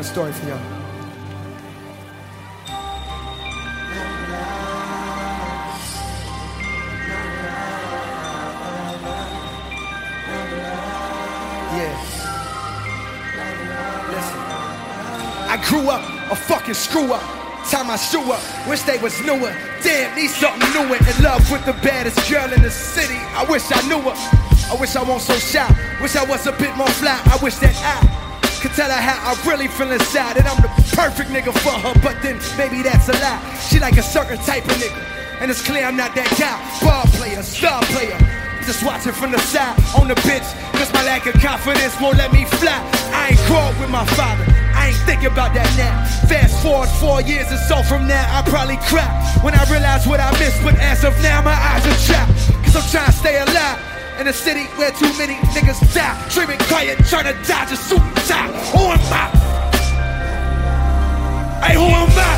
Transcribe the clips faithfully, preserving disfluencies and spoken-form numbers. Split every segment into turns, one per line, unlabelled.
a story for y'all. Yeah. Listen. I grew up a fucking screw up. Time I shoe up, wish they was newer. Damn, need something newer. In love with the baddest girl in the city. I wish I knew her. I wish I wasn't so shy. Wish I was a bit more fly. I wish that I could tell her how I really feel inside. And I'm the perfect nigga for her, but then maybe that's a lie. She like a certain type of nigga, and it's clear I'm not that guy. Ball player, star player, just watching from the side on the bench, cause my lack of confidence won't let me fly. I ain't grew up with my father, I ain't thinking about that now. Fast forward four years or so from now, I probably cry when I realize what I missed, but as of now my eyes are trapped, cause I'm trying to stay alive in a city where too many niggas die. Dreaming quiet, trying to dodge a suit and tie. Who am I? Hey, who am I?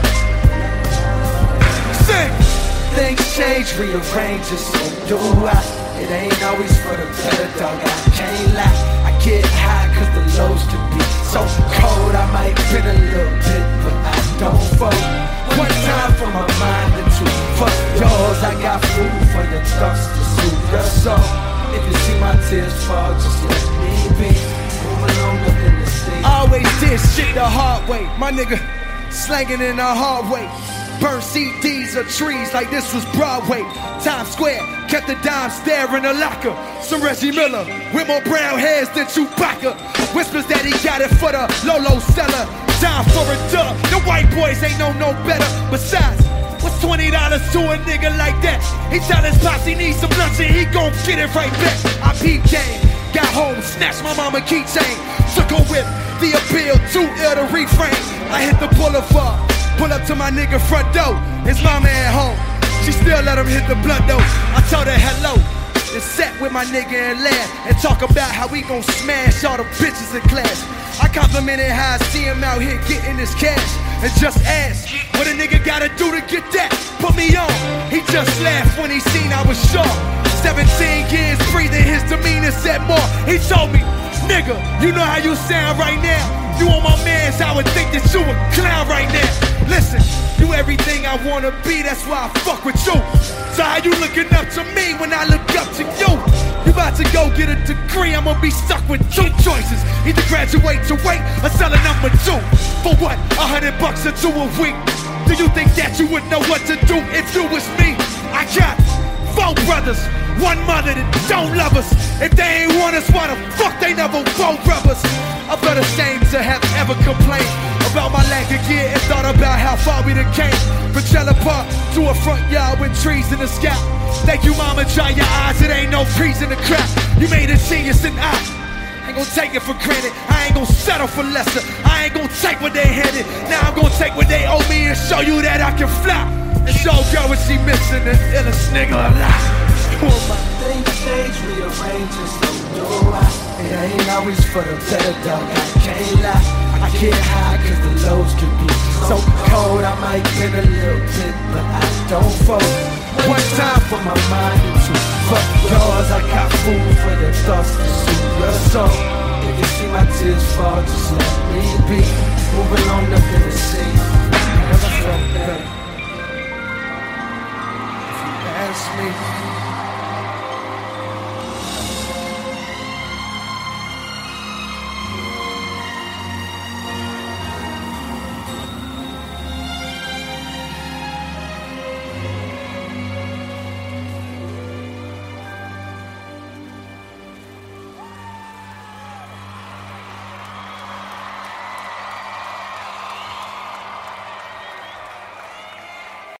Sing!
Things change, rearrange, and so do I. It ain't always for the better, dog, I can't lie. I get high cause the lows can be so cold. I might been a little bit, but I don't fold. One time for my mind and two for yours. I got food for your thoughts to soothe your soul. If you see my tears fall, just let me be. Moving on, nothing to see.
Always did shit the hard way. My nigga slanging in the hard way. Burn C Ds or trees like this was Broadway. Times Square, kept the dimes there in the locker. Some Reggie Miller with more brown hairs than Chewbacca. Whispers that he got it for the Lolo seller. Time for a dub, the white boys ain't know no better. Besides, what's twenty dollars to a nigga like that? He tell his pops he needs some lunch and he gon' get it right back. I peep game, got home, snatched my mama keychain. Took a whip, the appeal, too ill to refrain. I hit the boulevard, pull up to my nigga front door. His mama at home, she still let him hit the blunt though. I told her hello, and sat with my nigga and laugh and talk about how we gon' smash all the bitches in class. I complimented how I see him out here getting his cash, and just asked what a nigga gotta do to get that. Put me on, he just laughed when he seen I was sure. seventeen years breathing, his demeanor said more. He told me, nigga, you know how you sound right now. You on my mans, I would think that you a clown right now. Listen, you everything I wanna be, that's why I fuck with you. So how you looking up to me when I look up to you? You about to go get a degree, I'ma be stuck with two choices. Either graduate to wait or sell a number two. For what, a hundred bucks or two a week? Do you think that you would know what to do if you was me? I got four brothers, one mother that don't love us. If they ain't want us, why the fuck they never vote brothers? I'm but ashamed to have ever complained about my lack of gear and thought about how far we done came. From Trailer Park to a front yard with trees in the sky. Thank you, mama, dry your eyes, it ain't no trees in the crap. You made a genius and I ain't gon' take it for granted. I ain't gon' settle for lesser. I ain't gon' take what they handed. Now I'm gon' take what they owe me and show you that I can fly. And show girl what she missing, the illest nigga alive. Who am I?
Things change, rearrange, and so do I. It ain't always for the better, dog, I can't lie. I get high cause the lows can be so cold. I might been a little bit, but I don't fold. One time for my mind and two for yours. I got food for your thoughts to soothe your soul. If you see my tears fall, just let me be. Moving on, nothing